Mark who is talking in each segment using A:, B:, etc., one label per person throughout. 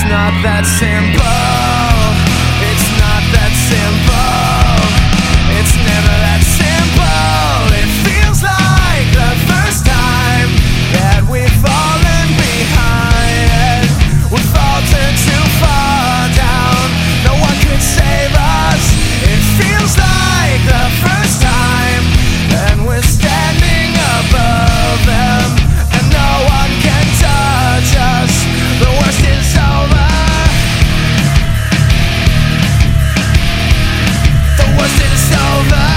A: not that simple. It's not that simple. It's never that simple. It feels like the first time that we've fallen behind. We faltered too far down. No one could save us. It feels like the first time, and we're standing above them, and no one can touch us. The worst is over. The worst is over.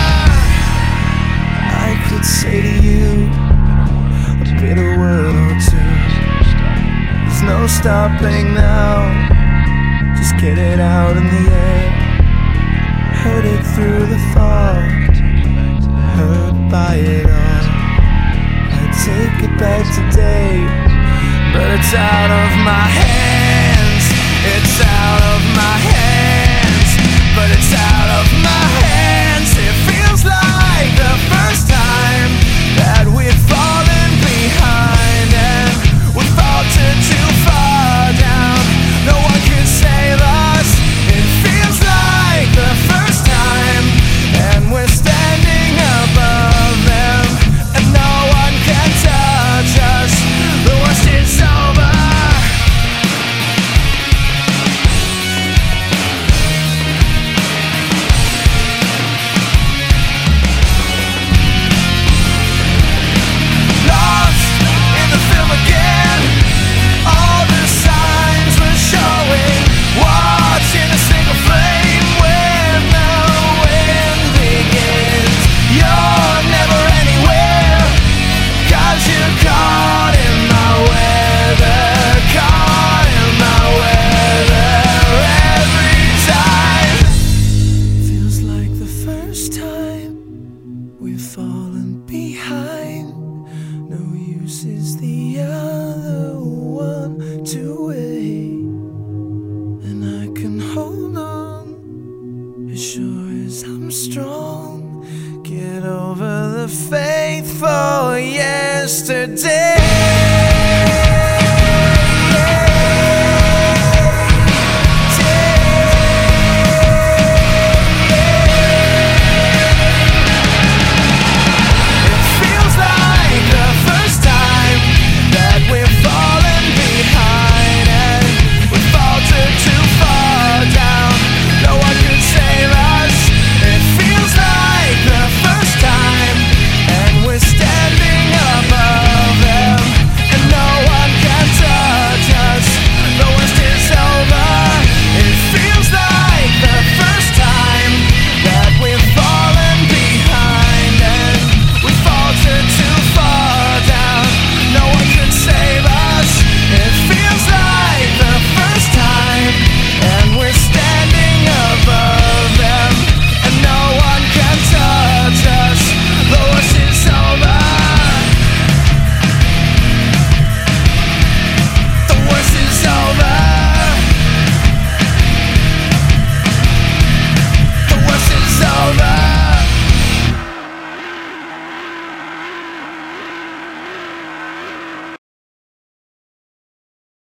A: I could say to you a bitter word or two. There's no stopping now. Just get it out in the air. Heard it through the thought, hurt by it all. I take it back today, but it's out of my hands. It's out of my hands, but it's out of my hands. It feels like the first time that we've fallen behind, and we faltered too far down. No one can save us. It feels like the first time, and we're standing above them, and no one can touch us. The worst is over. Lost in the film again. All the signs were showing. Watching a single flame where no wind begins. You're never anywhere, 'cause you're caught in my weather. Caught in my weather every time. Feels like the first time we've fallen behind. No use is the other one to wait, and I can hold on as sure as I'm strong. Get over the faithful yesterday.